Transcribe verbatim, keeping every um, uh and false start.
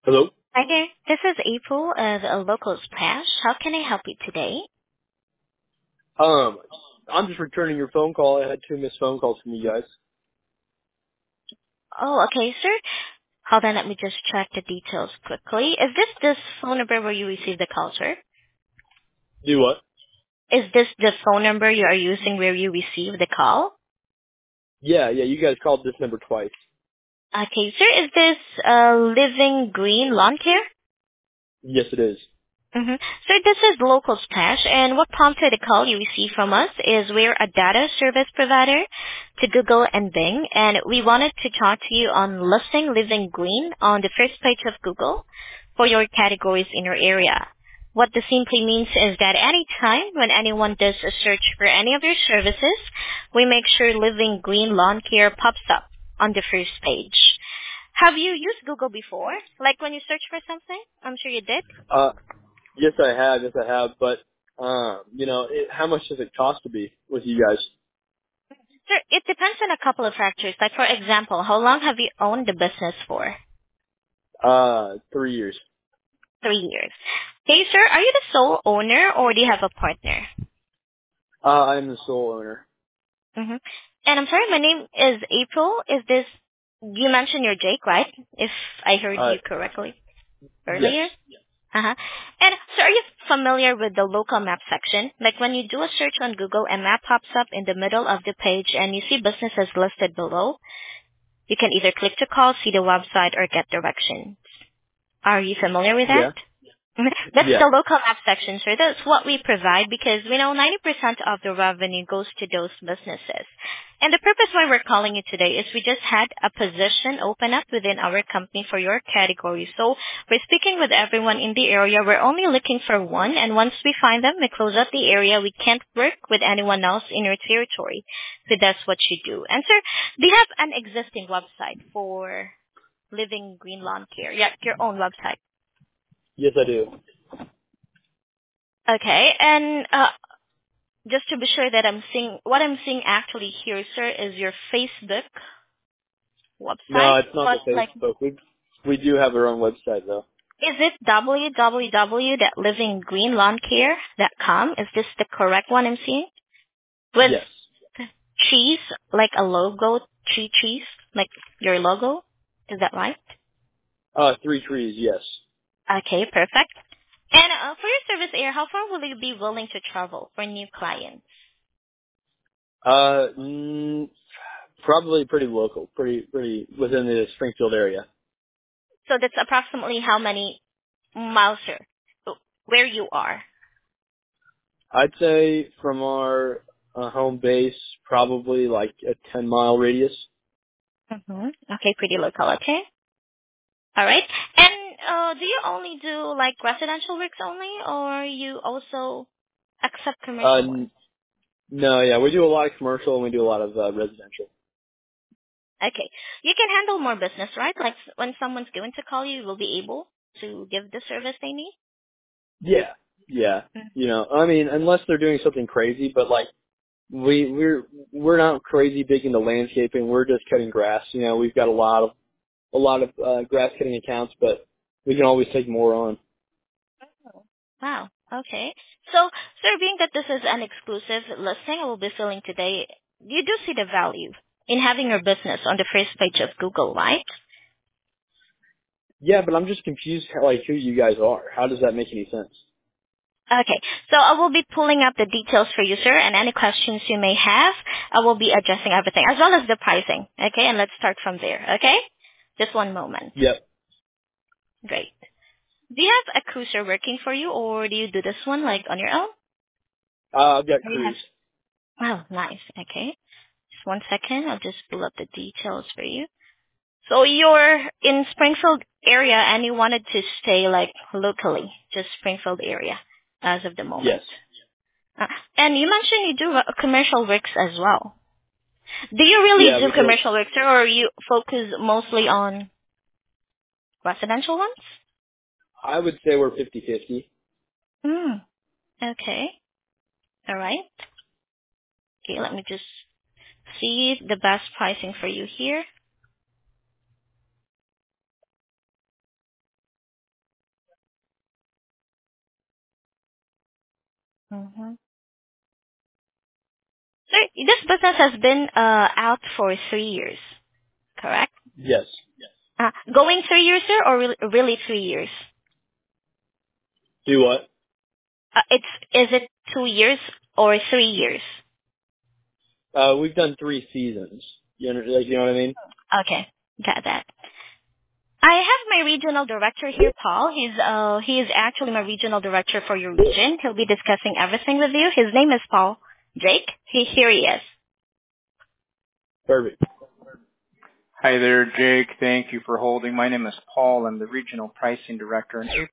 Hello? Hi there. This is April of uh, Local Splash. How can I help you today? Um, I'm just returning your phone call. I had two missed phone calls from you guys. Oh, okay, sir. Hold on, let me just check the details quickly. Is this this phone number where you received the call, sir? Do what? Is this the phone number you are using where you received the call? Yeah, yeah, you guys called this number twice. Okay, sir. Is this uh, Living Green Lawn Care? Yes, it is. Mm-hmm. So this is Local Splash, and what prompted the call you received from us is we're a data service provider to Google and Bing, and we wanted to talk to you on listing Living Green on the first page of Google for your categories in your area. What this simply means is that any time when anyone does a search for any of your services, we make sure Living Green Lawn Care pops up on the first page. Have you used Google before? Like when you search for something? I'm sure you did. Uh, yes, I have. Yes, I have. But, um, you know, it, how much does it cost to be with you guys? Sir, it depends on a couple of factors. Like, for example, how long have you owned the business for? Uh, three years. Three years. Hey, sir, are you the sole owner or do you have a partner? Uh, I'm the sole owner. Mm-hmm. And I'm sorry, my name is April. Is this, you mentioned you're Jake, right? If I heard Uh, you correctly yes. earlier. Uh-huh. And so are you familiar with the local map section? Like when you do a search on Google, a map pops up in the middle of the page and you see businesses listed below. You can either click to call, see the website, or get directions. Are you familiar with that? Yeah. That's Yeah. the local app section, sir. That's what we provide because we know ninety percent of the revenue goes to those businesses. And the purpose why we're calling you today is we just had a position open up within our company for your category. So we're speaking with everyone in the area. We're only looking for one, and once we find them, we close up the area. We can't work with anyone else in your territory. So that's what you do. And sir, do you have an existing website for Living Green Lawn Care? Yeah, your own website. Yes, I do. Okay, and uh, just to be sure that I'm seeing what I'm seeing actually here, sir, is your Facebook No, website. it's not But the like, Facebook. We, we do have our own website, though. is it w w w dot living green lawn care dot com? Is this the correct one I'm seeing? With Yes. cheese, like a logo, tree cheese, like your logo. Is that right? Uh, three trees, yes. Okay, perfect. And uh, for your service area, how far will you be willing to travel for new clients? Uh, mm, probably pretty local, pretty, pretty within the Springfield area. So that's approximately how many miles, sir, where you are. I'd say from our uh, home base, probably like a ten mile radius. Mm-hmm. Okay, pretty local, okay? All right. And uh, do you only do like residential works only, or you also accept Uh, commercial n- ones? no, yeah, we do a lot of commercial and we do a lot of uh, residential. Okay. You can handle more business, right? Like when someone's going to call you, you will be able to give the service they need? Yeah, yeah. You know, I mean, unless they're doing something crazy, but like we we're we're not crazy big into landscaping. We're just cutting grass. You know, we've got a lot of a lot of uh, grass cutting accounts, but we can always take more on. Wow. Okay. So, sir, being that this is an exclusive listing I will be filling today, you do see the value in having your business on the first page of Google, right? Yeah, but I'm just confused, how, like who you guys are. How does that make any sense? Okay. So I will be pulling up the details for you, sir, and any questions you may have, I will be addressing everything, as well as the pricing. Okay? And let's start from there. Okay? Just one moment. Yep. Great. Do you have a cruiser working for you, or do you do this one, like, on your own? Uh, I've got Or you have... Cruise. Oh, nice. Okay. Just one second. I'll just pull up the details for you. So you're in Springfield area, and you wanted to stay, like, locally, just Springfield area, as of the Yes. moment. Uh, and you mentioned you do uh, commercial works as well. Do you really Yeah, do we do. commercial works, or you focus mostly on residential ones? I would say we're fifty-fifty. Hmm. Okay. All right. Okay, let me just see the best pricing for you here. Mm-hmm. So this business has been uh, out for three years, correct? Yes. Uh, going three years, sir, or really, really three years? Do what? Uh, it's is it two years or three years? Uh, we've done three seasons. You know, like, you know what I mean? Okay, got that. I have my regional director here, Paul. He's uh he is actually my regional director for your region. He'll be discussing everything with you. His name is Paul. Jake, he here he is. Perfect. Hi there, Jake. Thank you for holding. My name is Paul. I'm the Regional Pricing Director. And